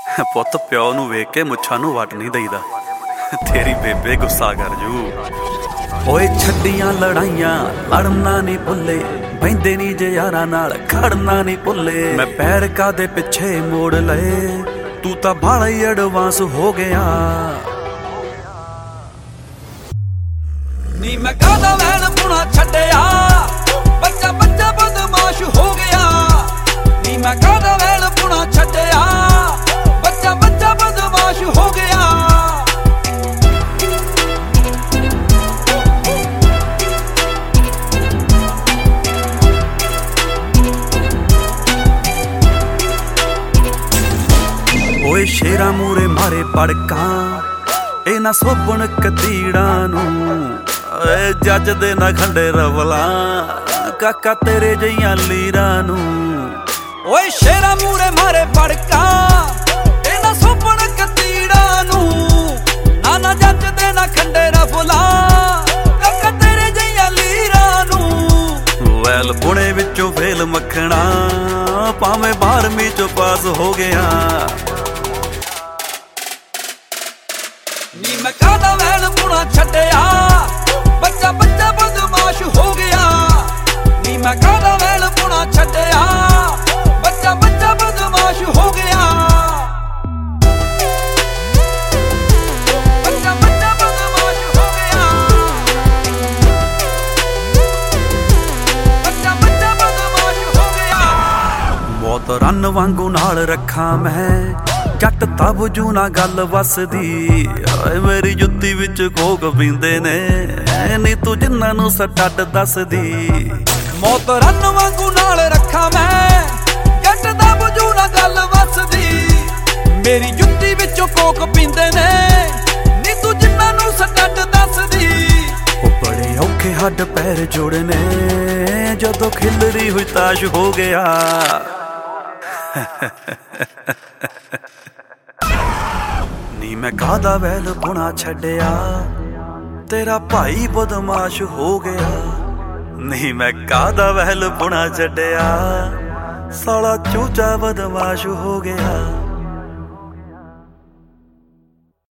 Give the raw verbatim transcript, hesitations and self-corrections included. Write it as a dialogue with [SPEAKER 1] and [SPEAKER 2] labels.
[SPEAKER 1] ਪੁੱਤ ਪਿਓ ਨੂੰ ਵੇਖ ਕੇ ਮੁੱਛਾਂ ਨੂੰ ਵੱਟ ਨਹੀਂ ਦਈਦਾ, ਤੇਰੀ ਬੇਬੇ ਗੁੱਸਾ ਕਰ ਜੂ। ਓਏ ਛੱਡੀਆਂ ਲੜਾਈਆਂ ਲੜਨਾ ਨਹੀਂ ਭੁੱਲੇ, ਬਹਿੰਦੇ ਨਹੀਂ ਜੇ ਯਾਰਾਂ ਨਾਲ ਖੜਨਾ ਨਹੀਂ ਭੁੱਲੇ। ਮੈਂ ਪੈਰ ਕਾਦੇ ਪਿੱਛੇ ਮੋੜ ਲਏ, ਤੂੰ ਤਾਂ ਬਾਹਲਾ ਹੀ ਐਡਵਾਂਸ ਹੋ ਗਿਆ।
[SPEAKER 2] ਨੀ ਮੈਂ ਕਾਹਦਾ ਵੈਣ ਪੁਣਾ ਛੱਡਿਆ, ਬੱਚਾ ਬੱਚਾ ਬਦਮਾਸ਼ ਹੋ ਗਿਆ। ਨੀ ਮੈਂ ਕਾਹਦਾ ਵੈਣ ਪੁਣਾ ਛੱਡਿਆ, ਬੱਚਾ ਬੱਚਾ ਬਦਮਾਸ਼ ਹੋ ਗਿਆ।
[SPEAKER 1] ਓਏ ਸ਼ੇਰਾਂ ਮੂਰੇ ਮਾਰੇ ਪੜਕਾਂ, ਇਹ ਨਾ ਸੋਭਣ ਕਤੀੜਾਂ ਨੂੰ। ਓਏ ਜੱਜ ਦੇ ਨਾ ਖੰਡੇ ਰਵਲਾਂ, ਕਾਕਾ ਤੇਰੇ ਜਈਆਂ ਲੀਰਾਂ ਨੂੰ।
[SPEAKER 2] ਓਏ ਸ਼ੇਰਾਂ ਮੂਰੇ ਮਾਰੇ ਪੜਕਾਂ, ਇਹ ਨਾ ਸੋਭਣ ਕਤੀੜਾਂ ਨੂੰ। ਨਾ ਨਾ ਜੱਜ ਦੇ ਨਾ ਖੰਡੇ ਰਵਲਾਂ, ਕਾਕਾ ਤੇਰੇ ਜਈਆਂ ਲੀਰਾਂ ਨੂੰ।
[SPEAKER 1] ਵੈਲ ਪੁਣੇ ਵਿੱਚੋਂ ਫੇਲ ਮੱਖਣਾ, ਭਾਵੇਂ ਬਾਰਵੀਂ ਚੋਂ ਪਾਸ ਹੋ ਗਿਆ।
[SPEAKER 2] ਨੀ ਮੈਂ ਕਾਹਦਾ ਵੈਣ ਪੁਣਾ ਛੱਡਿਆ, ਬੱਚਾ ਬੱਚਾ ਬਦਮਾਸ਼ ਹੋ ਗਿਆ। ਨੀ ਮੈਂ ਕਾਹਦਾ ਵੈਣ ਪੁਣਾ ਛੱਡਿਆ, ਬੱਚਾ ਬੱਚਾ ਬਦਮਾਸ਼ ਹੋ ਗਿਆ। ਬੱਚਾ ਬੱਚਾ ਬਦਮਾਸ਼ ਹੋ ਗਿਆ। ਬੱਚਾ ਬੱਚਾ ਬਦਮਾਸ਼ ਹੋ ਗਿਆ।
[SPEAKER 1] ਮੌਤ ਰੰਨ ਵਾਂਗੂ ਨਾਲ ਰੱਖਾਂ ਮੈਂ, ਜੱਟ ਤਾਂ ਬੁਝੂ ਨਾ ਗੱਲ ਵਸਦੀ। ਓਏ ਮੇਰੀ ਜੁੱਤੀ ਵਿੱਚ ਕੋਕ ਪੀਂਦੇ ਨੇ, ਨੀ ਤੂੰ ਜਿੰਨਾਂ ਨੂੰ ਸਟੱਡ ਦੱਸਦੀ।
[SPEAKER 2] ਮੌਤ ਰੰਨ ਵਾਂਗੂ ਨਾਲ ਰੱਖਾਂ ਮੈਂ, ਜੱਟ ਦਾ ਬੁਝੂ ਨਾ ਗੱਲ ਵਸਦੀ। ਮੇਰੀ ਜੁੱਤੀ ਵਿੱਚੋਂ ਕੋਕ ਪੀਂਦੇ ਨੇ, ਨੀ ਤੂੰ ਜਿੰਨਾਂ ਨੂੰ ਸਟੱਡ ਦੱਸਦੀ।
[SPEAKER 1] ਉਹ ਬੜੇ ਔਖੇ ਹੱਡ ਪੈਰ ਜੋੜੇ ਨੇ, ਜਦੋਂ ਖਿਲਰੀ ਹੋਈ ਤਾਸ਼ ਹੋ ਗਿਆ। ਨੀ ਮੈਂ ਕਾਹਦਾ ਵੈਲ ਪੁਣਾ ਛੱਡਿਆ, ਤੇਰਾ ਭਾਈ ਬਦਮਾਸ਼ ਹੋ ਗਿਆ। ਨੀ ਮੈਂ ਕਾਹਦਾ ਵੈਲ ਪੁਣਾ ਛੱਡਿਆ, ਸਾਲਾ ਚੂਚਾ ਬਦਮਾਸ਼ ਹੋ ਗਿਆ।